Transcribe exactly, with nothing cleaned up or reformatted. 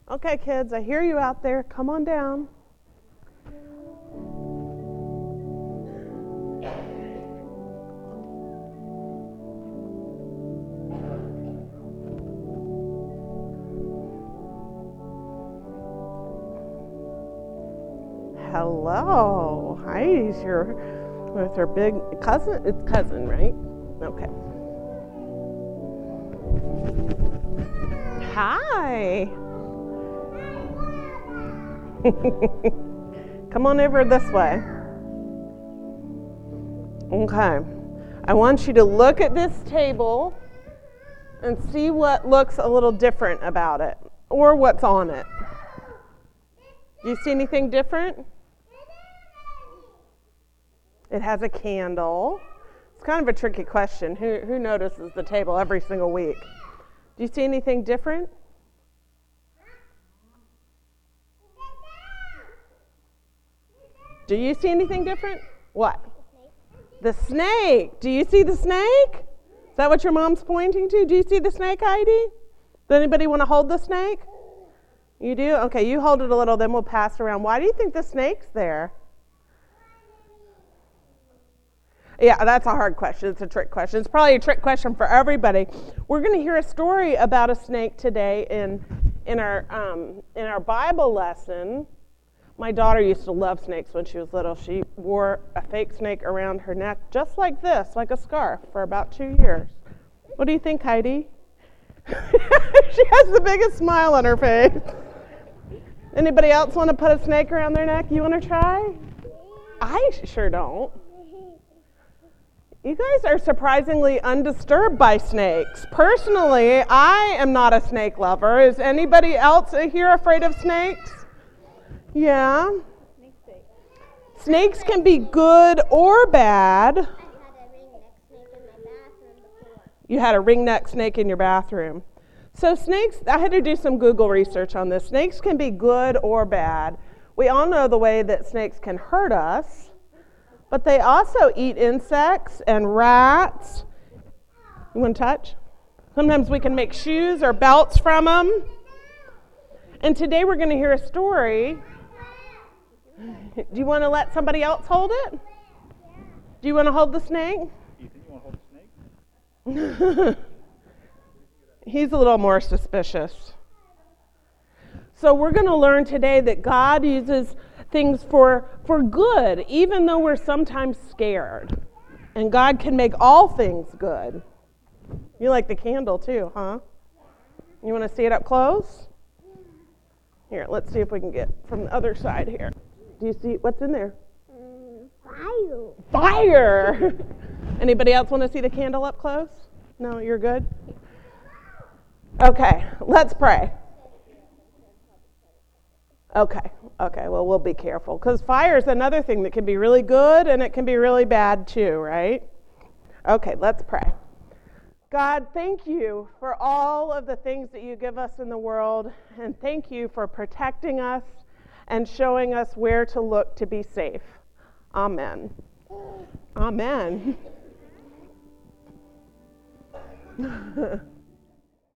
Okay, kids, I hear you out there. Come on down. Hello. Heidi's here with her big cousin. It's cousin, right? Okay. Hi. Come on over this way. Okay. I want you to look at this table and see what looks a little different about it or what's on it. Do you see anything different? It has a candle. It's kind of a tricky question. Who, who notices the table every single week? Do you see anything different? Do you see anything different? What? The snake. Do you see the snake? Is that what your mom's pointing to? Do you see the snake, Heidi? Does anybody want to hold the snake? You do? Okay, you hold it a little, then we'll pass it around. Why do you think the snake's there? Yeah, that's a hard question. It's a trick question. It's probably a trick question for everybody. We're going to hear a story about a snake today in in our um, in our Bible lesson. My daughter used to love snakes when she was little. She wore a fake snake around her neck, just like this, like a scarf, for about two years. What do you think, Heidi? She has the biggest smile on her face. Anybody else want to put a snake around their neck? You want to try? I sure don't. You guys are surprisingly undisturbed by snakes. Personally, I am not a snake lover. Is anybody else here afraid of snakes? Yeah. Snakes can be good or bad. You had a ringneck snake in your bathroom. So snakes, I had to do some Google research on this. Snakes can be good or bad. We all know the way that snakes can hurt us. But they also eat insects and rats. You want to touch? Sometimes we can make shoes or belts from them. And today we're going to hear a story. Do you want to let somebody else hold it? Do you want to hold the snake? Do you think you want to hold the snake? He's a little more suspicious. So we're going to learn today that God uses things for, for good, even though we're sometimes scared. And God can make all things good. You like the candle too, huh? You want to see it up close? Here, let's see if we can get from the other side here. Do you see what's in there? Fire. Fire! Anybody else want to see the candle up close? No, you're good? Okay, let's pray. Okay, okay, well, we'll be careful. Because fire is another thing that can be really good and it can be really bad too, right? Okay, let's pray. God, thank you for all of the things that you give us in the world. And thank you for protecting us and showing us where to look to be safe. Amen. Amen.